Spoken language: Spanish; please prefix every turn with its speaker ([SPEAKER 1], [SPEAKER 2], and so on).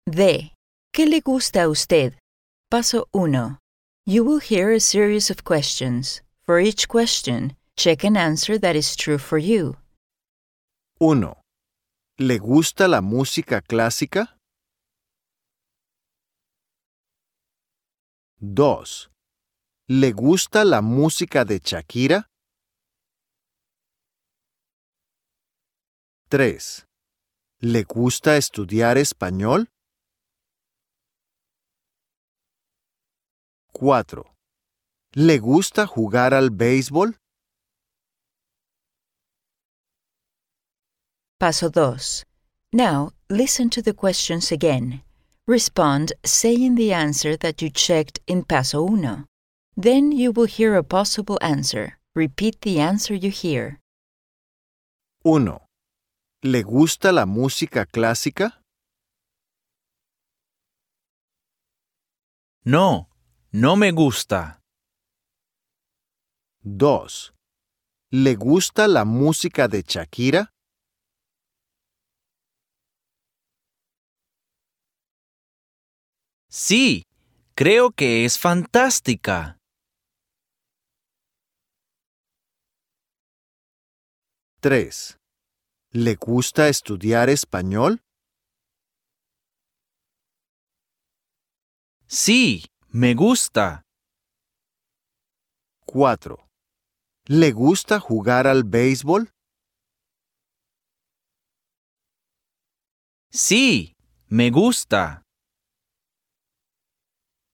[SPEAKER 1] D. ¿Qué le gusta a usted? Paso 1. You will hear a series of questions. For each question, check an answer that is true for you.
[SPEAKER 2] 1. ¿Le gusta la música clásica? 2. ¿Le gusta la música de Shakira? 3. ¿Le gusta estudiar español? 4. ¿Le gusta jugar al béisbol?
[SPEAKER 1] Paso 2. Now, listen to the questions again. Respond saying the answer that you checked in Paso 1. Then you will hear a possible answer. Repeat the answer you hear.
[SPEAKER 2] 1. ¿Le gusta la música clásica?
[SPEAKER 3] No, no me gusta.
[SPEAKER 2] 2. ¿Le gusta la música de Shakira?
[SPEAKER 3] Sí, creo que es fantástica.
[SPEAKER 2] 3. ¿Le gusta estudiar español?
[SPEAKER 3] Sí, me gusta.
[SPEAKER 2] 4. ¿Le gusta jugar al béisbol?
[SPEAKER 3] Sí, me gusta.